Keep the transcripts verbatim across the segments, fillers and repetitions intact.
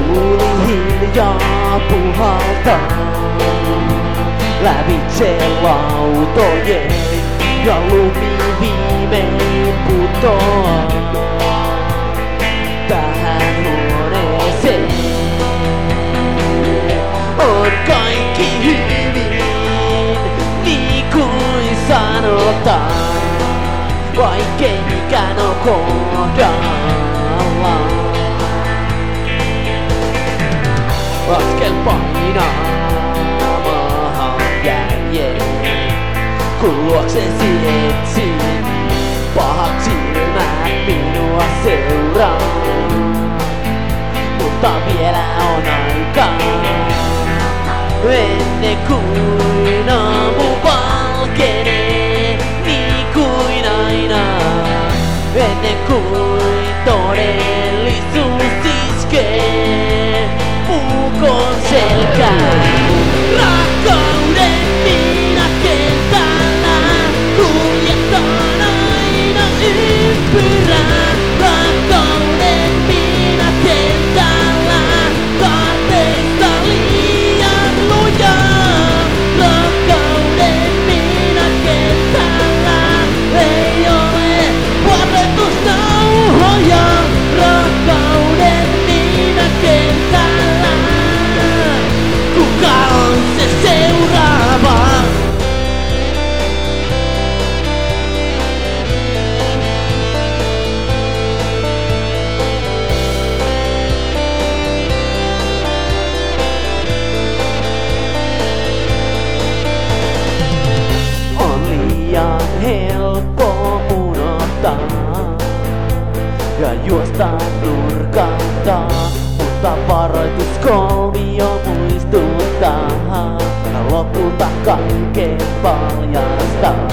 Tuuli hiljaa puhaltaa lävitse lautojen ja lumi viimein putoaa tähän huoneeseen. On kaikki hyvin, niin kuin sanotaan, vaikkeinikään on kohdalla. Askel painaa maahan järjen, kun luoksesi etsin. Pahat silmät minua seuraa, mutta vielä on aikaa. Ennen kuin aamu valkenee, niin kuin aina. Ennen kuin todellisuus iskee puukon selkään. Rakkauden minä kentällä kuljetaan aina ympyrää. Rakkauden minä kentällä kaarteista liian lujaa. Rakkauden minä kentällä ei ole varoitusnauhoja. Rakkauden minä kentällä, kuka on se seuraava? On liian helppo unohtaa ja juosta nurkalta, mutta varoituskolmio muistuttaa ja lopulta kaiken paljastaa.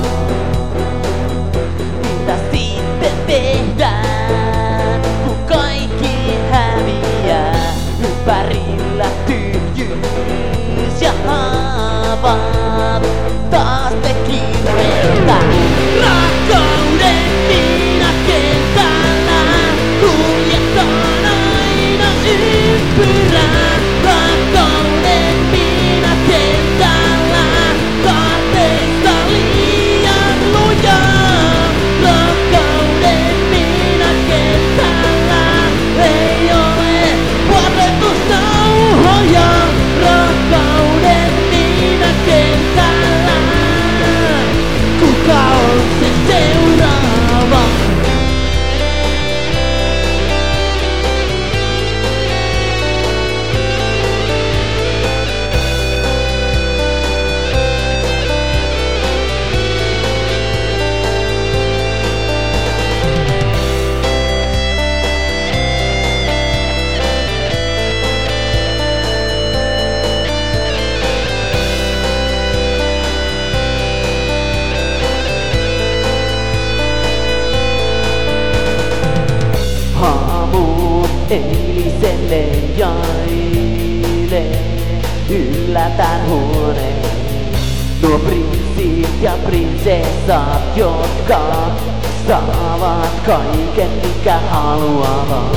Mitä sitten tehdään, kun kaikki häviää? Ympärillä tyhjyys ja haavat taas te kiireiltä. Rakkauden minä kentällä kuljetaan aina ympyrää. Rakkauden minä kentällä kaarteista liian lujaa. Rakkauden minä kentällä ei ole varoitusnauhoja. Rakkauden minä kentällä, kuka on se seuraava? Haamuun eiliselle jaile, yllätän huoneen. Nuo prinssit ja prinsessat, jotka saavat kaiken mikä haluavat.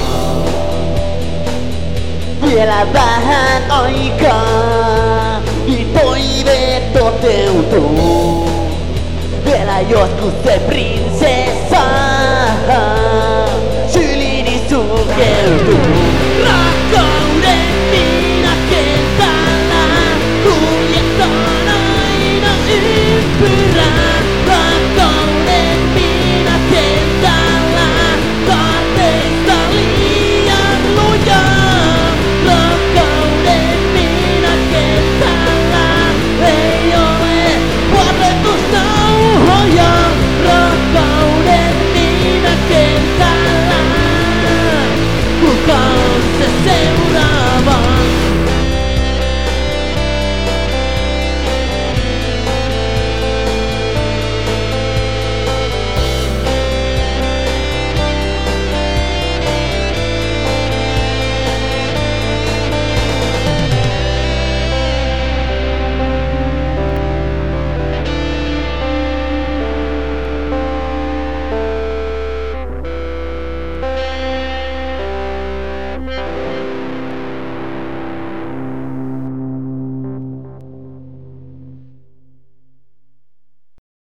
Vielä vähän aikaa, niin toiveet toteutuu. Vielä joskus se prinsessa